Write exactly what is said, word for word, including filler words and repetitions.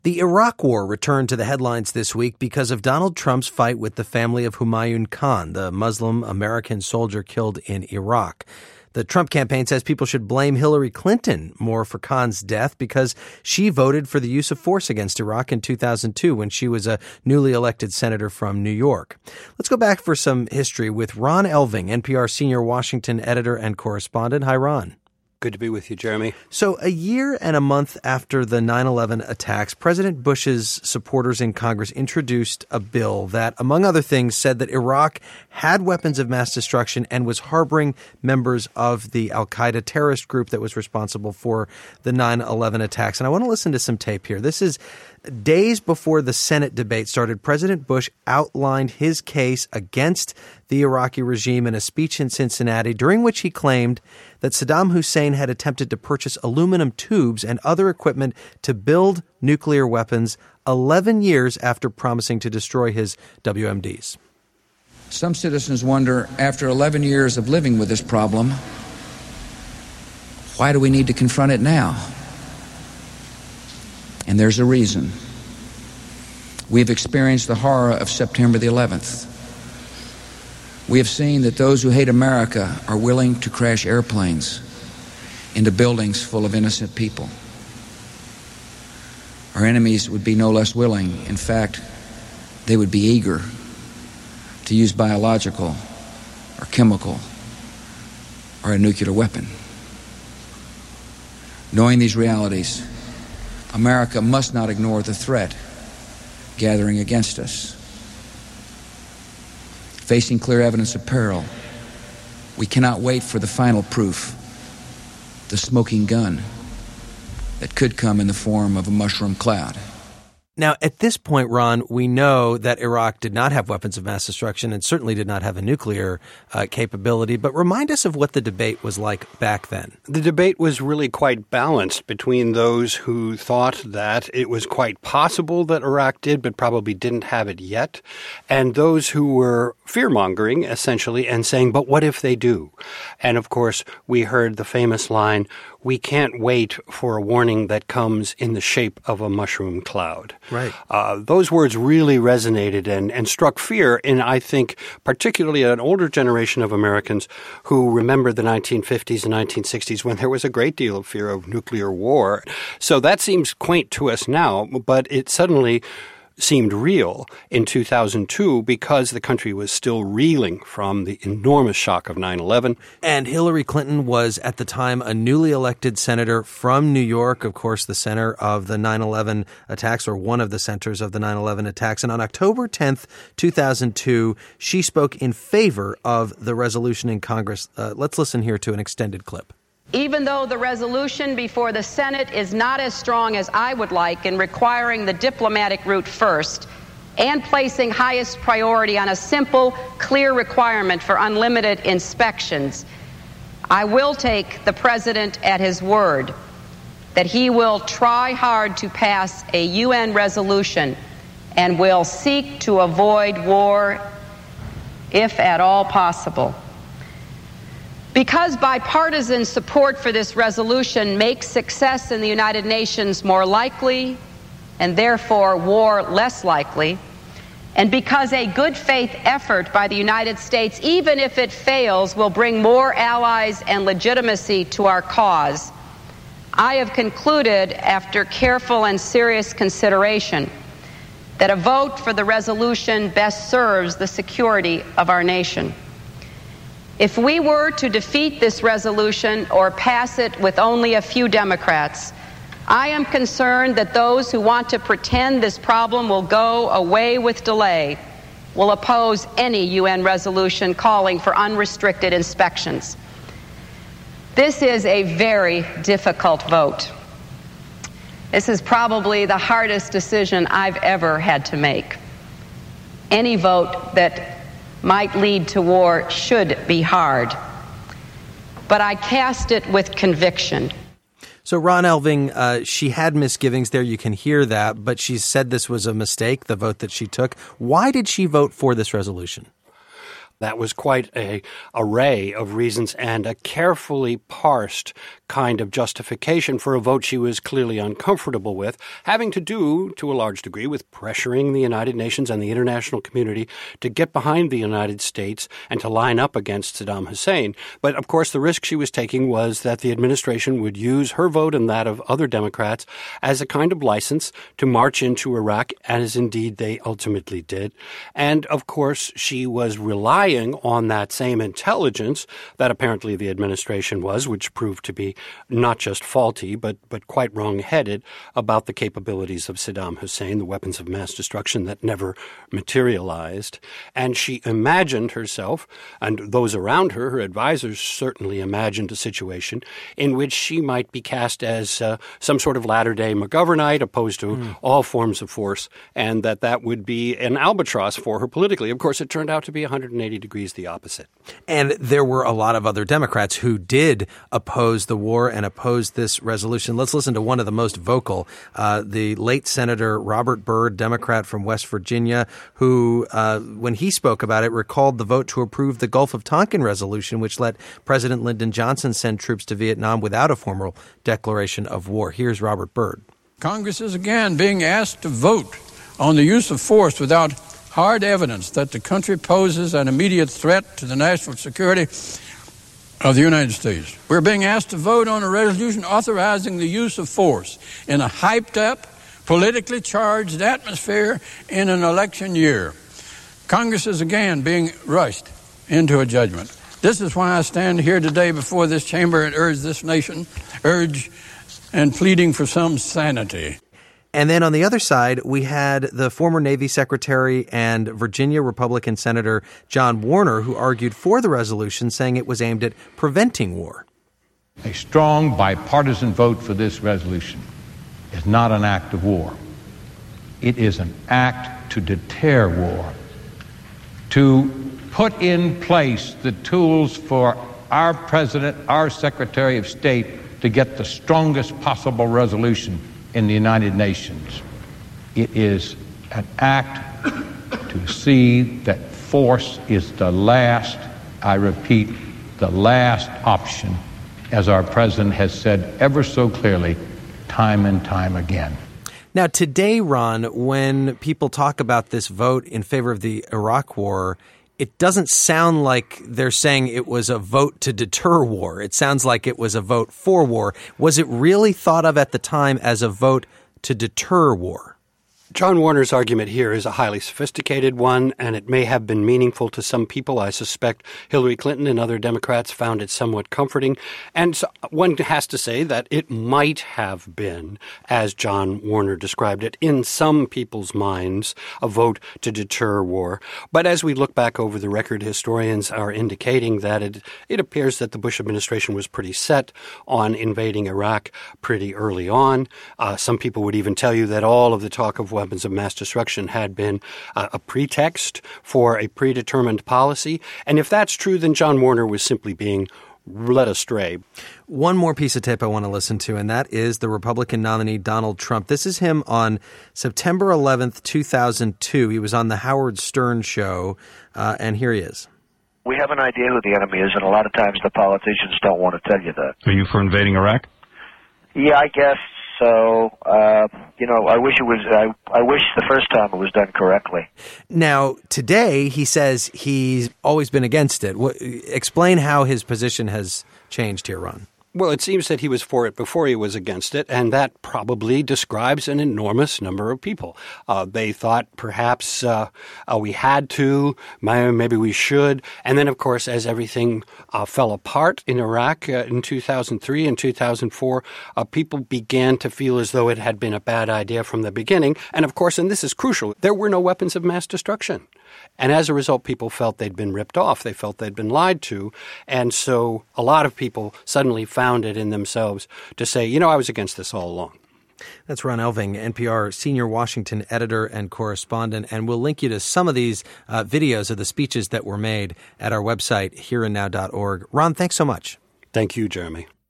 The Iraq War returned to the headlines this week because of Donald Trump's fight with the family of Humayun Khan, the Muslim American soldier killed in Iraq. The Trump campaign says people should blame Hillary Clinton more for Khan's death because she voted for the use of force against Iraq in two thousand two when she was a newly elected senator from New York. Let's go back for some history with Ron Elving, N P R senior Washington editor and correspondent. Hi, Ron. Good to be with you, Jeremy. So a year and a month after the nine eleven attacks, President Bush's supporters in Congress introduced a bill that, among other things, said that Iraq had weapons of mass destruction and was harboring members of the al-Qaeda terrorist group that was responsible for the nine eleven attacks. And I want to listen to some tape here. This is days before the Senate debate started. President Bush outlined his case against the Iraqi regime in a speech in Cincinnati, during which he claimed that Saddam Hussein had attempted to purchase aluminum tubes and other equipment to build nuclear weapons eleven years after promising to destroy his W M Ds. Some citizens wonder, after eleven years of living with this problem, why do we need to confront it now? And there's a reason. We've experienced the horror of September the eleventh. We have seen that those who hate America are willing to crash airplanes into buildings full of innocent people. Our enemies would be no less willing. In fact, they would be eager to use biological or chemical or a nuclear weapon. Knowing these realities, America must not ignore the threat gathering against us. Facing clear evidence of peril, we cannot wait for the final proof, the smoking gun that could come in the form of a mushroom cloud. Now, at this point, Ron, we know that Iraq did not have weapons of mass destruction and certainly did not have a nuclear uh, capability. But remind us of what the debate was like back then. The debate was really quite balanced between those who thought that it was quite possible that Iraq did, but probably didn't have it yet, and those who were fear-mongering, essentially, and saying, but what if they do? And, of course, we heard the famous line, we can't wait for a warning that comes in the shape of a mushroom cloud. Right. Uh, those words really resonated and, and struck fear in, I think, particularly an older generation of Americans who remember the nineteen fifties and nineteen sixties when there was a great deal of fear of nuclear war. So that seems quaint to us now, but it suddenly seemed real in two thousand two because the country was still reeling from the enormous shock of nine eleven. And Hillary Clinton was at the time a newly elected senator from New York, of course, the center of the nine eleven attacks, or one of the centers of the nine eleven attacks. And on October tenth, two thousand two, she spoke in favor of the resolution in Congress. Uh, let's listen here to an extended clip. Even though the resolution before the Senate is not as strong as I would like in requiring the diplomatic route first and placing highest priority on a simple, clear requirement for unlimited inspections, I will take the President at his word that he will try hard to pass a U N resolution and will seek to avoid war if at all possible. Because bipartisan support for this resolution makes success in the United Nations more likely and therefore war less likely, and because a good faith effort by the United States, even if it fails, will bring more allies and legitimacy to our cause, I have concluded, after careful and serious consideration, that a vote for the resolution best serves the security of our nation. If we were to defeat this resolution or pass it with only a few Democrats, I am concerned that those who want to pretend this problem will go away with delay will oppose any U N resolution calling for unrestricted inspections. This is a very difficult vote. This is probably the hardest decision I've ever had to make. Any vote that might lead to war should be hard. But I cast it with conviction. So Ron Elving, uh, she had misgivings there. You can hear that. But she said this was a mistake, the vote that she took. Why did she vote for this resolution? That was quite a array of reasons and a carefully parsed kind of justification for a vote she was clearly uncomfortable with, having to do, to a large degree, with pressuring the United Nations and the international community to get behind the United States and to line up against Saddam Hussein. But, of course, the risk she was taking was that the administration would use her vote and that of other Democrats as a kind of license to march into Iraq, as indeed they ultimately did. And, of course, she was relying on that same intelligence that apparently the administration was, which proved to be not just faulty, but, but quite wrong-headed about the capabilities of Saddam Hussein, the weapons of mass destruction that never materialized. And she imagined herself, and those around her, her advisors certainly imagined a situation in which she might be cast as uh, some sort of latter-day McGovernite opposed to mm. all forms of force, and that that would be an albatross for her politically. Of course, it turned out to be one hundred eighty degrees the opposite. And there were a lot of other Democrats who did oppose the war and oppose this resolution. Let's listen to one of the most vocal, uh, the late Senator Robert Byrd, Democrat from West Virginia, who, uh, when he spoke about it, recalled the vote to approve the Gulf of Tonkin resolution, which let President Lyndon Johnson send troops to Vietnam without a formal declaration of war. Here's Robert Byrd. Congress is again being asked to vote on the use of force without hard evidence that the country poses an immediate threat to the national security of the United States. We're being asked to vote on a resolution authorizing the use of force in a hyped-up, politically charged atmosphere in an election year. Congress is again being rushed into a judgment. This is why I stand here today before this chamber and urge this nation, urge and pleading for some sanity. And then on the other side, we had the former Navy Secretary and Virginia Republican Senator John Warner, who argued for the resolution, saying it was aimed at preventing war. A strong bipartisan vote for this resolution is not an act of war. It is an act to deter war, to put in place the tools for our President, our Secretary of State, to get the strongest possible resolution in the United Nations. It is an act to see that force is the last, I repeat, the last option, as our president has said ever so clearly, time and time again. Now, today, Ron, when people talk about this vote in favor of the Iraq War, it doesn't sound like they're saying it was a vote to deter war. It sounds like it was a vote for war. Was it really thought of at the time as a vote to deter war? John Warner's argument here is a highly sophisticated one, and it may have been meaningful to some people. I suspect Hillary Clinton and other Democrats found it somewhat comforting. And so one has to say that it might have been, as John Warner described it, in some people's minds, a vote to deter war. But as we look back over the record, historians are indicating that it, it appears that the Bush administration was pretty set on invading Iraq pretty early on. Uh, some people would even tell you that all of the talk of weapons of mass destruction had been uh, a pretext for a predetermined policy. And if that's true, then John Warner was simply being led astray. One more piece of tape I want to listen to, and that is the Republican nominee Donald Trump. This is him on September eleventh, two thousand two. He was on the Howard Stern show, uh, and here he is. We have an idea who the enemy is, and a lot of times the politicians don't want to tell you that. Are you for invading Iraq? Yeah, I guess so. Uh, you know, I wish it was. I, I wish the first time it was done correctly. Now, today he says he's always been against it. What, explain how his position has changed here, Ron. Well, it seems that he was for it before he was against it, and that probably describes an enormous number of people. Uh, they thought perhaps uh, uh, we had to, maybe we should. And then, of course, as everything uh, fell apart in Iraq uh, in two thousand three and two thousand four, uh, people began to feel as though it had been a bad idea from the beginning. And, of course, and this is crucial, there were no weapons of mass destruction. And as a result, people felt they'd been ripped off. They felt they'd been lied to. And so a lot of people suddenly found it in themselves to say, you know, I was against this all along. That's Ron Elving, N P R senior Washington editor and correspondent. And we'll link you to some of these uh, videos of the speeches that were made at our website, here and now dot org. Ron, thanks so much. Thank you, Jeremy.